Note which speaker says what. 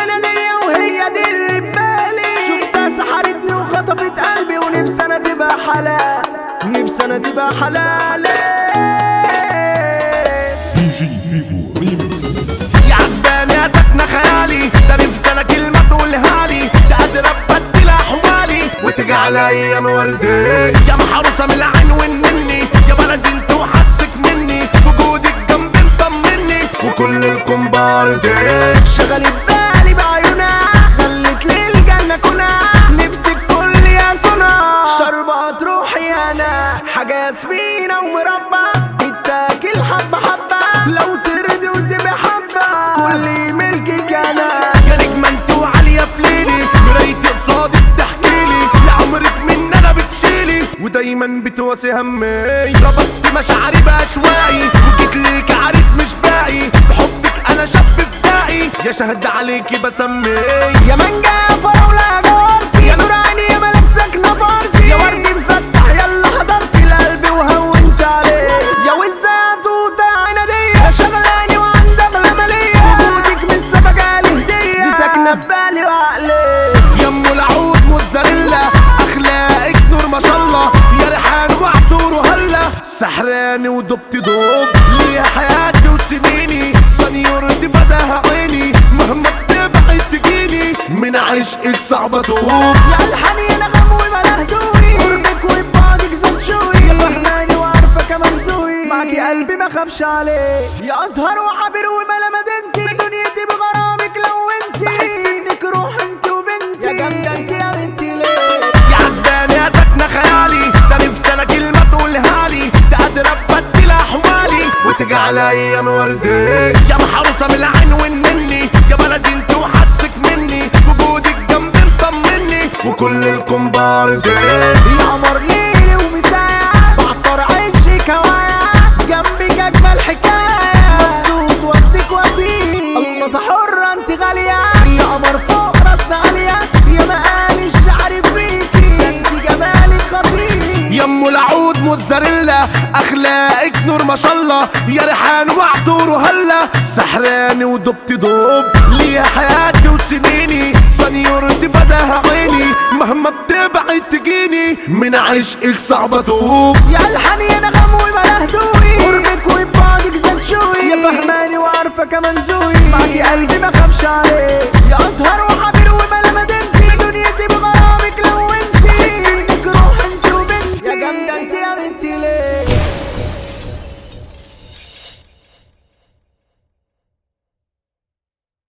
Speaker 1: انا دي وهي دي اللي ببالي. شفتها سحرتني وخطفت قلبي ونفسي انا تبقى حلال، نفسي انا تبقى حلال.
Speaker 2: يا عداني يا سكنة خيالي، ده نفسي انا كلمة تقولها لي، ده قادرة تبدل احوالي وتجعل ايام وردي. يا محروسة من العين ومني، يا بلدي انت وحسك مني، وجودك جنبي مطمني وكل الكمبار دي.
Speaker 1: شغلت بالي بعيونها خلت لي الجنة كنها، نفسك كل يا صنع شربات روحي انا، حاجة ياسمينة ومربى تتاكل حبة حبة، لو ترضي وتبقى حبة كل ملكك انا.
Speaker 2: يا نجمة انت وعالية في ليلي، مرايتي قصادي بتحكيلي، يا عمرك من انا بتشيلي ودايما بتواسي همي. ربطت مشاعري باشواقي وجيت ليك عارف مش باقي، في حبك انا شاب فدائي، يا شهد عليكي بسمي.
Speaker 1: يا مانجا فراولة جارتي، يا نور عيني يا ملك ساكنة فارتي، يا ورد مفتح يلا حضرتي لقلبي وهونت عليه. يا وزة يا توتة عنادية، يا شغلاني وعندها اغلى مالية، وجودك من السما جالي هدية، دي ساكنة في بالي وعقلي.
Speaker 2: يا ام العود موتزاريلا، اخلاقك نور ما شاء الله، يا ريحان وعطور وهلا، سحراني ودبت دوب ليها حياتي وسنيني، سنيورتي فتاها عيني، مهما بتبعد تجيني من عشقك صعبة توب.
Speaker 1: يا الحني انا غم وما هدوي، قربك وبعدك زنشوي، يا فهماني وعارفة كمان ذوقي، معاكي قلبي ما خافش عليه. يا ازهر وعابر وملا مدينتي، دنيتي بغرامك لو انتي، بحس انك روح انت وبنتي، يا جامدة انت يا بنتي ليه.
Speaker 2: يا عداني يا سكنة خيالي، ده نفسي انا كلمة تقولها لي، ده قادرة تبدل احوالي وتجعل ايام وردي. يا محروسة من العين ومني، يا بلدي انت وحسك مني، وجودك جنبي مطمني وكل الكمبار دي.
Speaker 1: يا قمر ليلي ومساء بعطر عيشك هوايا، جنبك اجمل حكاية، مبسوط واخدك وفيه، المسا حرة انت غالية، يا قمر فوق راسنا عالية، يا مقالي الشعر فيكي، ده انت جمالك خطير.
Speaker 2: يا ام العود موتزاريلا، اخلاقك نور ما شاء الله، يا ريحان وعطور وهلا، سحراني ودبت دوب ليها حياتي وسنيني، سنيورتي فداها عيني، مهما بتبعد تجيني من عشقك صعبة توب.
Speaker 1: يا الحني انا غم وما هدوي، قربك وبعدك زنشوي، يا فهماني وعارفة كمان ذوقي، معاكي قلبي ما خافش عليه. يا ازهر